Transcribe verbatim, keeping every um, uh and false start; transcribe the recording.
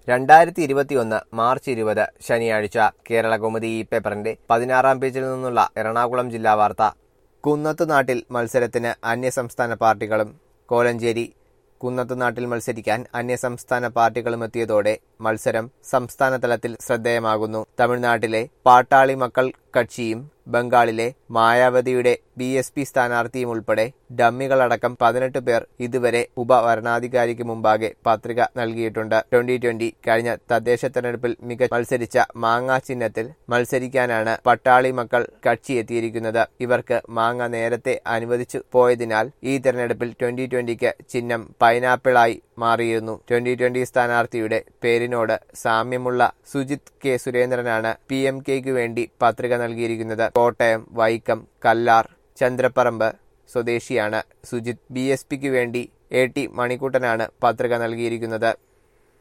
രണ്ടായിരത്തി ഇരുപത്തിയൊന്ന് മാർച്ച് ഇരുപത് ശനിയാഴ്ച കേരളകൗമുദി ഈ പേപ്പറിന്റെ പതിനാറാം പേജിൽ നിന്നുള്ള എറണാകുളം ജില്ലാ വാർത്ത. കുന്നത്തുനാട്ടിൽ മത്സരത്തിന് അന്യസംസ്ഥാന പാർട്ടികളും. കോലഞ്ചേരി. കുന്നത്തുനാട്ടിൽ മത്സരിക്കാൻ അന്യസംസ്ഥാന പാർട്ടികളും എത്തിയതോടെ മത്സരം സംസ്ഥാന തലത്തിൽ ശ്രദ്ധേയമാകുന്നു. തമിഴ്നാട്ടിലെ പാട്ടാളി മക്കൾ കക്ഷിയും ബംഗാളിലെ മായാവതിയുടെ ബി എസ് പി സ്ഥാനാർത്ഥിയും ഉൾപ്പെടെ ഡമ്മികളടക്കം പതിനെട്ട് പേർ ഇതുവരെ ഉപവരണാധികാരിക്ക് മുമ്പാകെ പത്രിക നൽകിയിട്ടുണ്ട്. ട്വന്റി ട്വന്റി കഴിഞ്ഞ തദ്ദേശ തെരഞ്ഞെടുപ്പിൽ മികച്ച മത്സരിച്ച മാങ്ങ ചിഹ്നത്തിൽ മത്സരിക്കാനാണ് പട്ടാളി മക്കൾ കക്ഷി എത്തിയിരിക്കുന്നത്. ഇവർക്ക് മാങ്ങ നേരത്തെ അനുവദിച്ചു പോയതിനാൽ ഈ തെരഞ്ഞെടുപ്പിൽ ട്വന്റി ട്വന്റിക്ക് ചിഹ്നം പൈനാപ്പിളായി മാറിയിരുന്നു. ട്വന്റി ട്വന്റി സ്ഥാനാർത്ഥിയുടെ പേരിനോട് സാമ്യമുള്ള സുജിത് കെ സുരേന്ദ്രനാണ് പി എം കെയ്ക്കു വേണ്ടി പത്രിക നൽകിയിരിക്കുന്നത്. കോട്ടയം, വൈക്കം, കല്ലാർ, ചന്ദ്രപ്പറമ്പ് സ്വദേശിയാണ് സുജിത്. ബി എസ് പിക്ക് വേണ്ടി എ ടി മണിക്കുട്ടനാണ് പത്രിക നൽകിയിരിക്കുന്നത്.